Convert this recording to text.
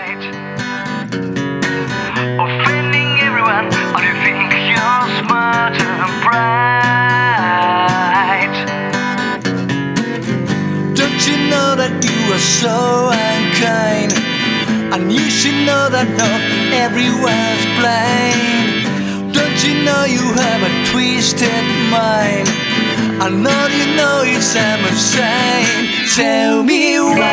right? Offending everyone, or do you think you're smart and bright? Don't you know that you are so unkind? And you should know that not everyone's blind. Don't you know you have a twisted mind? I know you know it's I'm insane. Tell me why.